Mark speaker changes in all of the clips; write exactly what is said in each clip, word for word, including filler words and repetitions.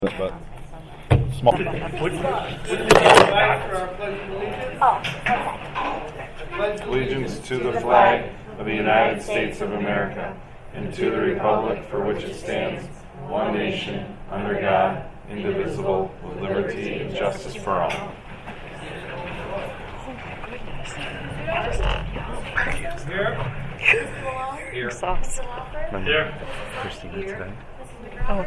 Speaker 1: but small.
Speaker 2: Would you would you rise for our pledge of allegiance?
Speaker 3: Oh,
Speaker 2: Pledge
Speaker 4: Allegiance to the flag of the United States of America and to the republic for which it stands, one nation, under God, indivisible, with liberty and justice for all.
Speaker 2: Here.
Speaker 3: Here. Sauce.
Speaker 2: Here.
Speaker 1: Christina today.
Speaker 3: Oh.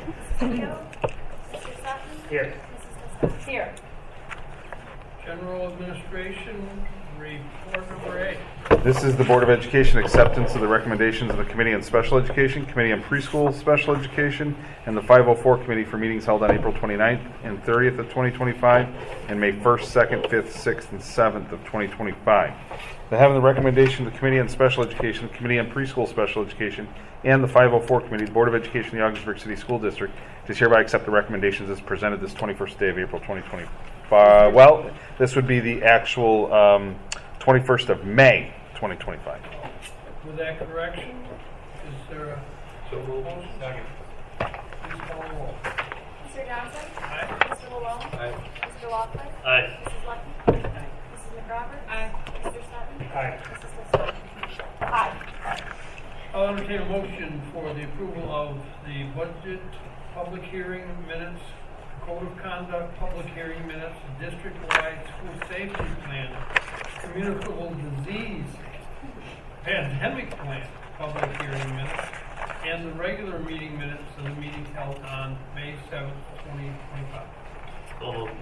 Speaker 2: Here.
Speaker 3: Here.
Speaker 2: General Administration report number eight.
Speaker 4: This is the Board of Education acceptance of the recommendations of the Committee on Special Education, Committee on Preschool Special Education, and the five oh four Committee for meetings held on April twenty-ninth and thirtieth of twenty twenty-five and May first, second, fifth, sixth, and seventh of twenty twenty-five. The having the recommendation of the Committee on Special Education, Committee on Preschool Special Education, and the five oh four Committee, the Board of Education of the Ogdensburg City School District does hereby accept the recommendations as presented this twenty-first day of April twenty twenty-five. Well, this would be the actual um, twenty-first of May twenty twenty-five.
Speaker 2: With that correction, is there a so motion? Second. Please call the roll.
Speaker 5: Mister Johnson?
Speaker 2: Aye.
Speaker 5: Mister Malone?
Speaker 2: Aye.
Speaker 5: Mister Lockwood?
Speaker 2: Aye.
Speaker 5: Missus Lucky? Aye. Missus McRoberts?
Speaker 3: Aye.
Speaker 5: Mister Sutton?
Speaker 2: Aye.
Speaker 5: Missus Costello? Aye.
Speaker 2: I'll entertain a motion for the approval of the budget public hearing minutes, code of conduct public hearing minutes, district-wide school safety plan, communicable disease pandemic plan public hearing minutes, and the regular meeting minutes of the meeting held on May seventh, twenty twenty-five.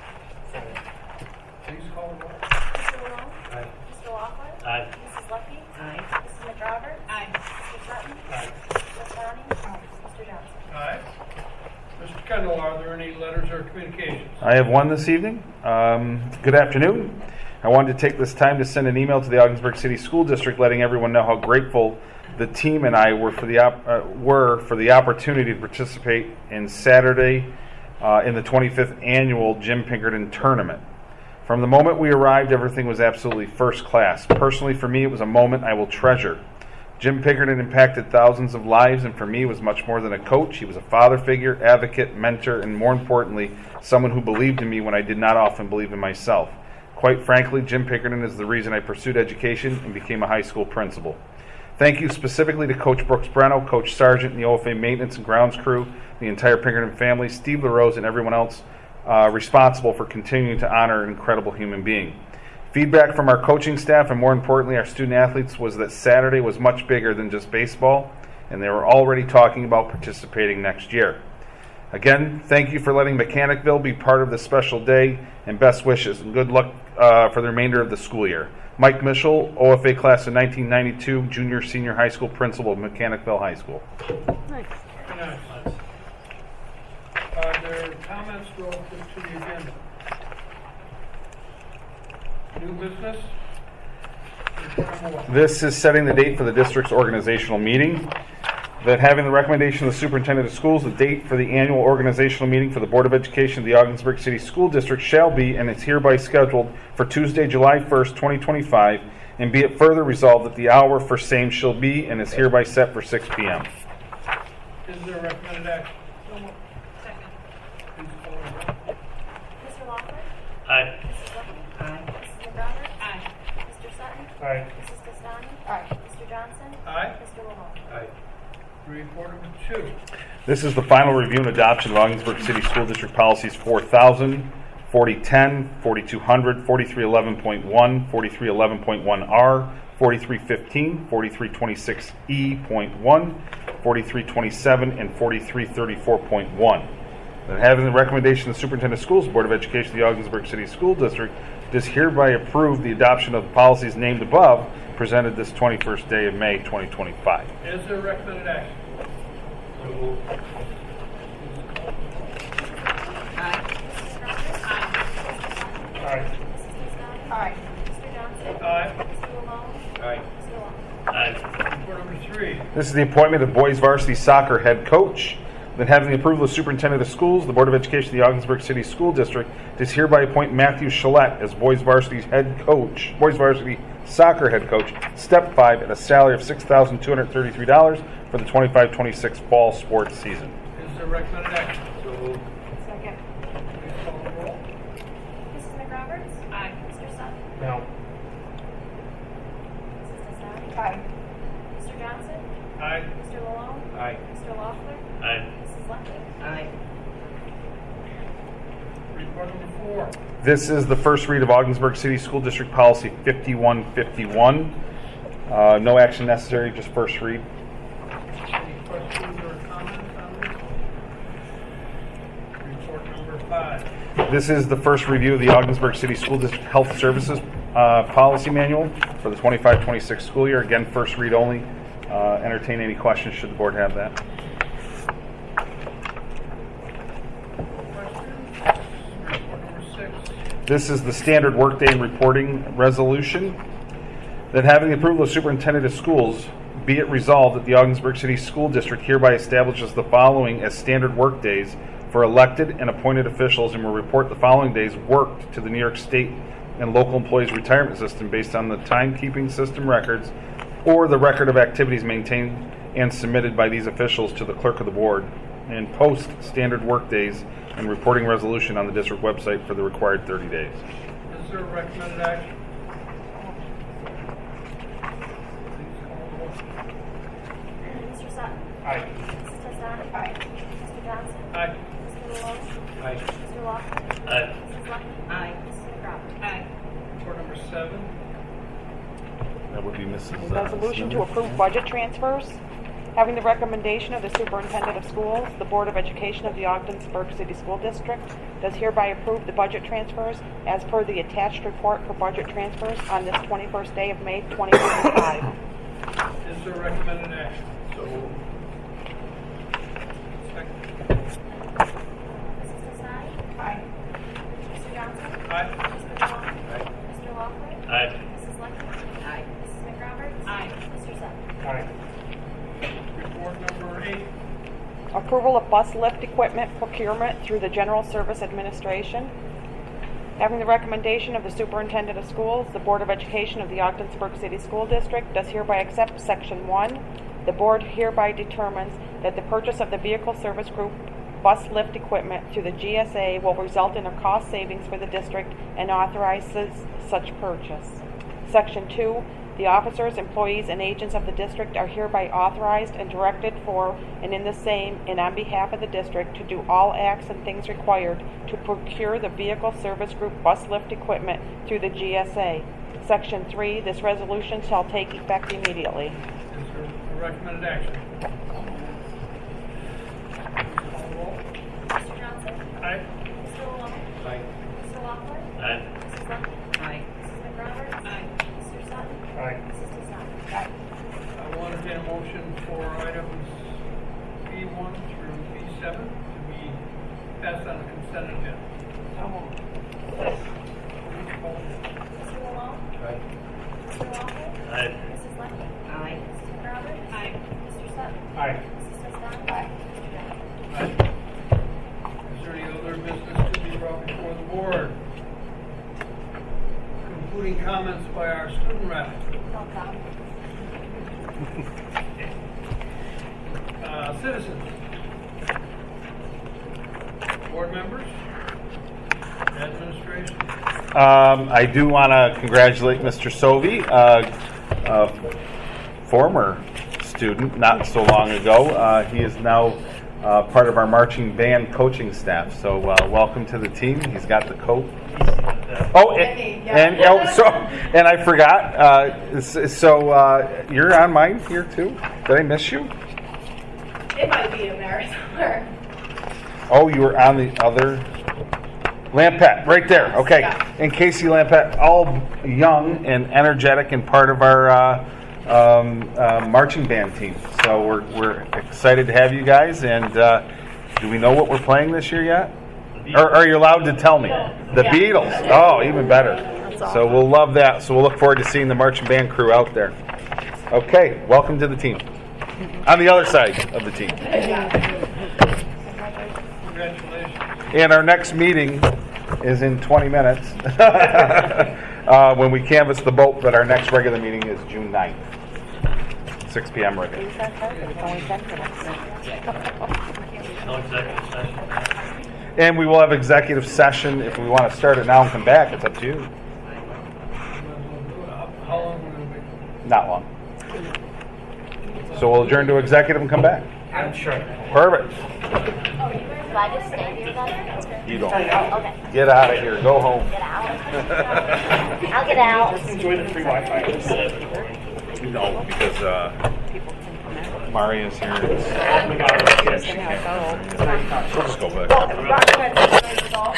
Speaker 2: Please call the roll.
Speaker 5: Mister Malone?
Speaker 2: Aye.
Speaker 5: Mister Lockwood?
Speaker 2: Aye.
Speaker 5: Missus Lucky?
Speaker 3: Aye.
Speaker 5: Missus McRoberts?
Speaker 3: Aye.
Speaker 5: Mister Sutton?
Speaker 2: Aye.
Speaker 5: Mister Downey? Aye. Mister Johnson?
Speaker 2: Aye. Mister Kendall, are there any letters or communications?
Speaker 4: I have one this evening. Um, good afternoon. I wanted to take this time to send an email to the Ogdensburg City School District letting everyone know how grateful the team and I were for the op- uh, were for the opportunity to participate in Saturday uh, in the twenty-fifth annual Jim Pinkerton tournament. From the moment we arrived, everything was absolutely first class. Personally, for me, it was a moment I will treasure. Jim Pinkerton impacted thousands of lives, and for me, was much more than a coach. He was a father figure, advocate, mentor, and more importantly, someone who believed in me when I did not often believe in myself. Quite frankly, Jim Pinkerton is the reason I pursued education and became a high school principal. Thank you specifically to Coach Brooks Breno, Coach Sargent, and the O F A maintenance and grounds crew, the entire Pinkerton family, Steve LaRose, and everyone else uh, responsible for continuing to honor an incredible human being. Feedback from our coaching staff and more importantly our student athletes was that Saturday was much bigger than just baseball, and they were already talking about participating next year. Again, thank you for letting Mechanicville be part of this special day, and best wishes and good luck uh, for the remainder of the school year. Mike Mischel, O F A class of nineteen ninety-two, junior senior high school principal of Mechanicville High School.
Speaker 3: Nice.
Speaker 2: Nice. Are there comments relative to the agenda? New business?
Speaker 4: This is setting the date for the district's organizational meeting. That having the recommendation of the superintendent of schools, the date for the annual organizational meeting for the Board of Education of the Ogdensburg City School District shall be and is hereby scheduled for Tuesday, July first, twenty twenty-five, and be it further resolved that the hour for same shall be and is hereby set for six p.m.
Speaker 2: Is there a recommended action?
Speaker 3: Second.
Speaker 2: Please call the roll.
Speaker 5: Mister Lockwood?
Speaker 2: Aye.
Speaker 5: Missus Lucky?
Speaker 3: Aye.
Speaker 5: Missus McRoberts?
Speaker 3: Aye.
Speaker 5: Mister Sutton?
Speaker 2: Aye.
Speaker 5: Missus Costello? Aye. Mister Johnson?
Speaker 2: Aye.
Speaker 5: Mister Malone?
Speaker 2: Aye. Report number two.
Speaker 4: This is the final review and adoption of Ogdensburg City School District Policies four thousand, forty ten, forty-two hundred, forty-three eleven point one, forty-three eleven point one R, forty-three fifteen, forty-three twenty-six E point one, forty-three twenty-seven, and forty-three thirty-four point one. That having the recommendation of the Superintendent of Schools, Board of Education of the Ogdensburg City School District does hereby approve the adoption of the policies named above, presented this twenty-first day of May twenty twenty-five.
Speaker 2: Is there a recommended action?
Speaker 3: Aye.
Speaker 2: Aye.
Speaker 5: Missus Costello?
Speaker 3: Aye.
Speaker 5: Mister Johnson?
Speaker 2: Aye.
Speaker 5: Mister Malone?
Speaker 2: Aye.
Speaker 5: Mister Lockwood?
Speaker 2: Aye. Report number three.
Speaker 4: This is the appointment of boys varsity soccer head coach. That having the approval of the Superintendent of Schools, the Board of Education of the Ogdensburg City School District does hereby appoint Matthew Chalette as boys varsity head coach, boys varsity soccer head coach, step five, at a salary of six thousand two hundred thirty-three dollars for the twenty-five twenty-six fall sports season.
Speaker 2: Is there a recommended action? Report number four.
Speaker 4: This is the first read of Ogdensburg City School District Policy fifty-one fifty-one. Uh, no action necessary, just first read.
Speaker 2: Any questions or comments on this? Report number five.
Speaker 4: This is the first review of the Ogdensburg City School District Health Services uh, Policy Manual for the twenty-five twenty-six school year. Again, first read only. Uh, entertain any questions should the board have that.
Speaker 2: Report number six.
Speaker 4: This is the standard workday and reporting resolution. That having the approval of superintendent of schools, be it resolved that the Ogdensburg City School District hereby establishes the following as standard workdays for elected and appointed officials and will report the following days worked to the New York State and local employees retirement system based on the timekeeping system records or the record of activities maintained and submitted by these officials to the clerk of the board, and post standard workdays and reporting resolution on the district website for the required thirty days.
Speaker 2: Is there a recommended action? Please call the roll.
Speaker 5: Mister Sutton?
Speaker 2: Aye.
Speaker 5: Missus Tasani? Aye. Mister Johnson?
Speaker 2: Aye.
Speaker 5: Mister Maloney?
Speaker 2: Aye.
Speaker 5: Mister Walker?
Speaker 2: Aye.
Speaker 5: Missus Lucky?
Speaker 3: Aye.
Speaker 5: Missus McRoberts?
Speaker 3: Aye.
Speaker 2: Report number seven.
Speaker 4: That would be Missus uh,
Speaker 6: Resolution to
Speaker 4: Smith.
Speaker 6: approve budget transfers. Having the recommendation of the superintendent of schools, the Board of Education of the Ogdensburg City School District does hereby approve the budget transfers as per the attached report for budget transfers on this twenty-first day of May, twenty twenty-five.
Speaker 2: Is there a recommended action? So moved. Second.
Speaker 5: Missus Tasani?
Speaker 3: Aye.
Speaker 5: Mister Johnson?
Speaker 2: Aye.
Speaker 5: Mister Maloney?
Speaker 2: Aye.
Speaker 5: Mister Walker?
Speaker 2: Aye.
Speaker 5: Missus Lucky?
Speaker 3: Aye.
Speaker 5: Missus McRoberts?
Speaker 3: Aye.
Speaker 5: Mister Sutton?
Speaker 2: Aye. Report number eight.
Speaker 6: Approval of bus lift equipment procurement through the General Service Administration. Having the recommendation of the superintendent of schools, the Board of Education of the Ogdensburg City School District does hereby accept Section one. The board hereby determines that the purchase of the Vehicle Service Group bus lift equipment through the G S A will result in a cost savings for the district and authorizes such purchase. Section two. The officers, employees, and agents of the district are hereby authorized and directed for and in the same and on behalf of the district to do all acts and things required to procure the Vehicle Service Group bus lift equipment through the G S A. Section three. This resolution shall take effect immediately.
Speaker 2: Is there a recommended action? Please call the roll.
Speaker 5: Mister Johnson?
Speaker 2: Aye.
Speaker 5: Mister Maloney?
Speaker 2: Aye.
Speaker 5: Mister Walker?
Speaker 2: Aye.
Speaker 5: Missus Lucky?
Speaker 3: Aye.
Speaker 5: Missus McRoberts?
Speaker 3: Aye.
Speaker 5: Mister Sutton?
Speaker 2: Aye.
Speaker 5: Missus Tasani?
Speaker 2: I will entertain a motion for items B one through B seven to be passed on the consent agenda. Please call the roll.
Speaker 5: Mister Malone?
Speaker 2: Aye.
Speaker 5: Mister Walker?
Speaker 2: Aye.
Speaker 5: Missus Lucky?
Speaker 3: Aye.
Speaker 5: Missus McRoberts?
Speaker 3: Aye.
Speaker 5: Mister Sutton?
Speaker 2: Aye.
Speaker 5: Missus Tasani? Aye. Mister Johnson?
Speaker 2: Aye. Is there any other business to be brought before the board? Concluding comments by our student rep.
Speaker 5: No comment.
Speaker 2: Uh, citizens. Board members. Administration.
Speaker 4: Um, I do want to congratulate Mister Sovey, uh, a former student not so long ago. Uh, he is now uh, part of our marching band coaching staff. So uh, welcome to the team. He's got the coat. Oh, and, and oh, so and I forgot. Uh, s- so uh, you're on mine here too. Did I miss you?
Speaker 3: It might be in there somewhere.
Speaker 4: Oh, you were on the other. Lampette, right there. Okay.
Speaker 3: Yeah.
Speaker 4: And Casey Lampette, all young and energetic and part of our uh, um, uh, marching band team. So we're we're excited to have you guys. And uh, do we know what we're playing this year yet? Or are you allowed to tell me? The
Speaker 3: Yeah.
Speaker 4: Beatles. Oh, even better. So we'll love that. So we'll look forward to seeing the marching band crew out there. Okay. Welcome to the team. On the other side of the team.
Speaker 2: Congratulations.
Speaker 4: And our next meeting is in twenty minutes uh, when we canvass the boat, but our next regular meeting is June ninth, six p.m. regular.
Speaker 6: It's only ten minutes.
Speaker 2: No executive session.
Speaker 4: And we will have executive session if we want to start it now and come back. It's up to you.
Speaker 2: How long will it be?
Speaker 4: Not long. So we'll adjourn to executive and come back.
Speaker 2: I'm sure.
Speaker 4: Perfect.
Speaker 5: Oh, you guys Do I just stay here then?
Speaker 4: You don't.
Speaker 5: Okay.
Speaker 4: Get out of here. Go home.
Speaker 5: Get out. I'll get out.
Speaker 7: Enjoy the free Wi-Fi.
Speaker 4: No, because uh, Maria's here.
Speaker 7: Oh my God.
Speaker 4: Yeah, she can't. We'll just go back.